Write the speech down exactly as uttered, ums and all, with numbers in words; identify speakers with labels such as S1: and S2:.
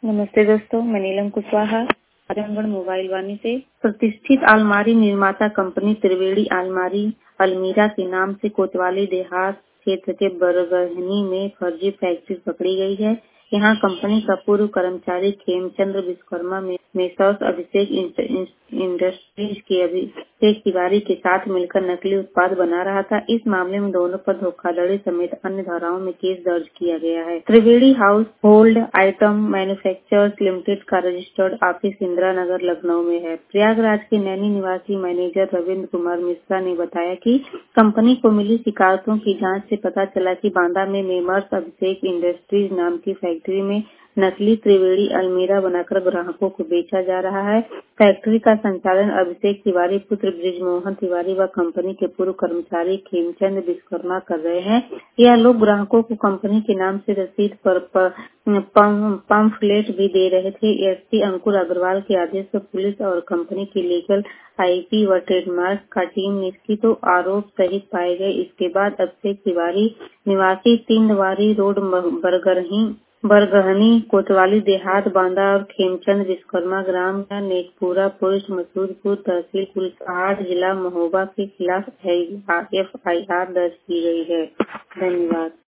S1: नमस्ते दोस्तों, मैं नीलम कुशवाहा आजमगढ़ मोबाइल वाणी से। प्रतिष्ठित अलमारी निर्माता कंपनी त्रिवेणी अलमारी अलमीरा के नाम से कोतवाली देहात क्षेत्र के बरगहनी में फर्जी फैक्ट्री पकड़ी गई है। यहाँ कंपनी का पूर्व कर्मचारी खेमचंद्र विश्वकर्मा में मेसर्स अभिषेक इंडस्ट्रीज के अभिषेक तिवारी के साथ मिलकर नकली उत्पाद बना रहा था। इस मामले में दोनों पर धोखाधड़ी समेत अन्य धाराओं में केस दर्ज किया गया है। Triveni household item manufacturers limited का रजिस्टर्ड ऑफिस इंदिरा नगर लखनऊ में है। प्रयागराज के नैनी निवासी मैनेजर रविंद्र कुमार मिश्रा ने बताया कि कंपनी को मिली शिकायतों की जांच से पता चला कि बांदा में मेमर्स अभिषेक इंडस्ट्रीज नाम की फैक्ट्री में नकली त्रिवेणी अलमीरा बनाकर ग्राहकों को बेचा जा रहा है। फैक्ट्री का संचालन अभिषेक तिवारी पुत्र ब्रिजमोहन तिवारी व कंपनी के पूर्व कर्मचारी खेमचंद विश्वकर्मा कर रहे हैं। यह लोग ग्राहकों को कंपनी के नाम से रसीद पर पंफलेट भी दे रहे थे। एसपी अंकुर अग्रवाल के आदेश पर पुलिस और कंपनी की लीगल आईपी व ट्रेडमार्क का टीम ने इसकी तो आरोप सहित पाए गए। इसके बाद अभिषेक तिवारी निवासी तीन दवारी रोड बरगरही बरगहनी कोतवाली देहात बांदा और खेमचंद विश्वकर्मा ग्राम नेकपुरा पोस्ट मसूदपुर तहसील कुलसाहाट जिला महोबा के खिलाफ एफ आई आर दर्ज की गई है। धन्यवाद।